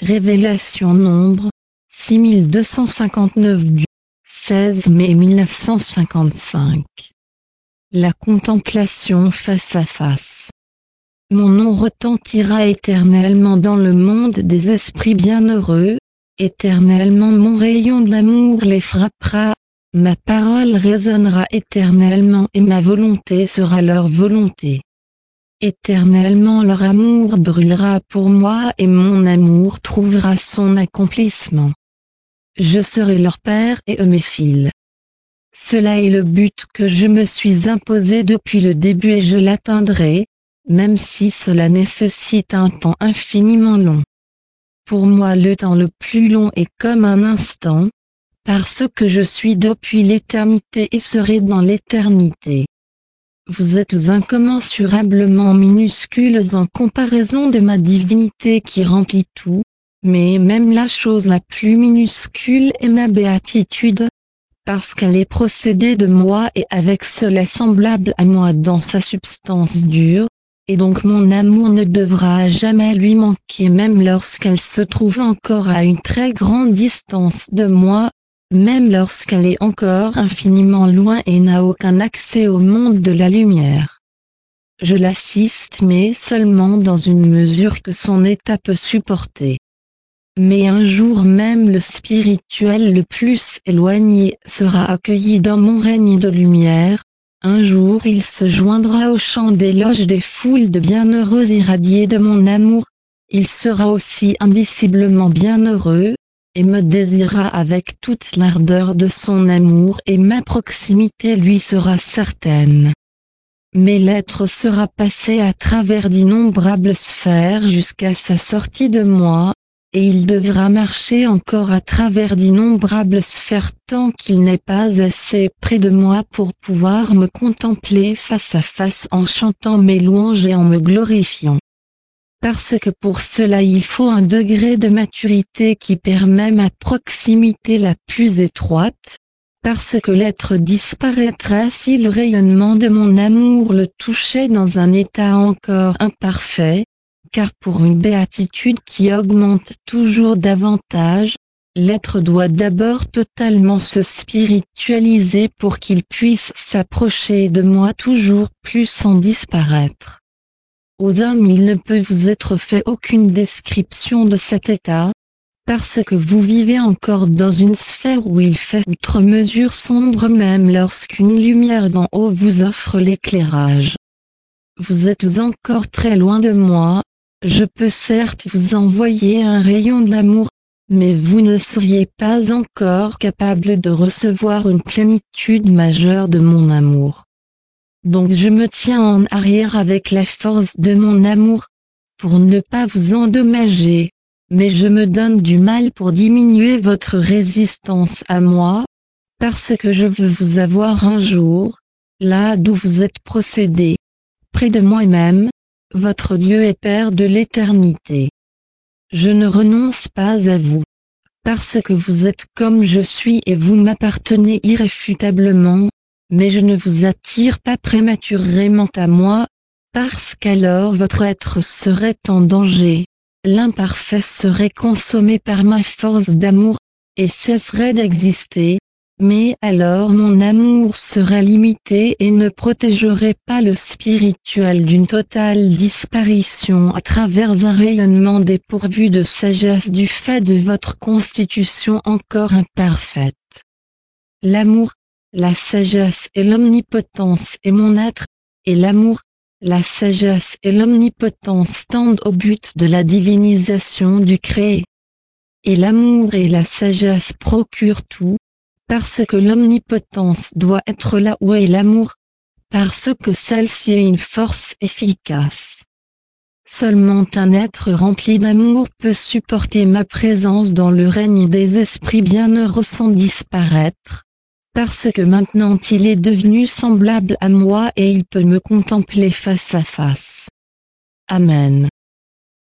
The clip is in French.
Révélation Nombre, 6259 du 16 mai 1955. La contemplation face à face. Mon nom retentira éternellement dans le monde des esprits bienheureux, éternellement mon rayon d'amour les frappera, ma parole résonnera éternellement et ma volonté sera leur volonté. Éternellement leur amour brûlera pour moi et mon amour trouvera son accomplissement. Je serai leur père et eux mes fils. Cela est le but que je me suis imposé depuis le début et je l'atteindrai, même si cela nécessite un temps infiniment long. Pour moi le temps le plus long est comme un instant, parce que je suis depuis l'éternité et serai dans l'éternité. Vous êtes incommensurablement minuscules en comparaison de ma divinité qui remplit tout, mais même la chose la plus minuscule est ma béatitude, parce qu'elle est procédée de moi et avec cela semblable à moi dans sa substance dure, et donc mon amour ne devra jamais lui manquer même lorsqu'elle se trouve encore à une très grande distance de moi, même lorsqu'elle est encore infiniment loin et n'a aucun accès au monde de la lumière. Je l'assiste mais seulement dans une mesure que son état peut supporter. Mais un jour même le spirituel le plus éloigné sera accueilli dans mon règne de lumière, un jour il se joindra au chant d'éloge des foules de bienheureux irradiés de mon amour, il sera aussi indiciblement bienheureux, et me désirera avec toute l'ardeur de son amour et ma proximité lui sera certaine. Mais l'être sera passé à travers d'innombrables sphères jusqu'à sa sortie de moi, et il devra marcher encore à travers d'innombrables sphères tant qu'il n'est pas assez près de moi pour pouvoir me contempler face à face en chantant mes louanges et en me glorifiant. Parce que pour cela il faut un degré de maturité qui permet ma proximité la plus étroite, parce que l'être disparaîtrait si le rayonnement de mon amour le touchait dans un état encore imparfait, car pour une béatitude qui augmente toujours davantage, l'être doit d'abord totalement se spiritualiser pour qu'il puisse s'approcher de moi toujours plus sans disparaître. Aux hommes il ne peut vous être fait aucune description de cet état, parce que vous vivez encore dans une sphère où il fait outre mesure sombre même lorsqu'une lumière d'en haut vous offre l'éclairage. Vous êtes encore très loin de moi, je peux certes vous envoyer un rayon d'amour, mais vous ne seriez pas encore capable de recevoir une plénitude majeure de mon amour. Donc je me tiens en arrière avec la force de mon amour, pour ne pas vous endommager, mais je me donne du mal pour diminuer votre résistance à moi, parce que je veux vous avoir un jour, là d'où vous êtes procédé, près de moi-même, votre Dieu et Père de l'éternité. Je ne renonce pas à vous, parce que vous êtes comme je suis et vous m'appartenez irréfutablement, mais je ne vous attire pas prématurément à moi, parce qu'alors votre être serait en danger, l'imparfait serait consommé par ma force d'amour, et cesserait d'exister, mais alors mon amour serait limité et ne protégerait pas le spirituel d'une totale disparition à travers un rayonnement dépourvu de sagesse du fait de votre constitution encore imparfaite. L'amour, la sagesse et l'omnipotence est mon être, et l'amour, la sagesse et l'omnipotence tendent au but de la divinisation du créé. Et l'amour et la sagesse procurent tout, parce que l'omnipotence doit être là où est l'amour, parce que celle-ci est une force efficace. Seulement un être rempli d'amour peut supporter ma présence dans le règne des esprits bienheureux sans disparaître, parce que maintenant il est devenu semblable à moi et il peut me contempler face à face. Amen.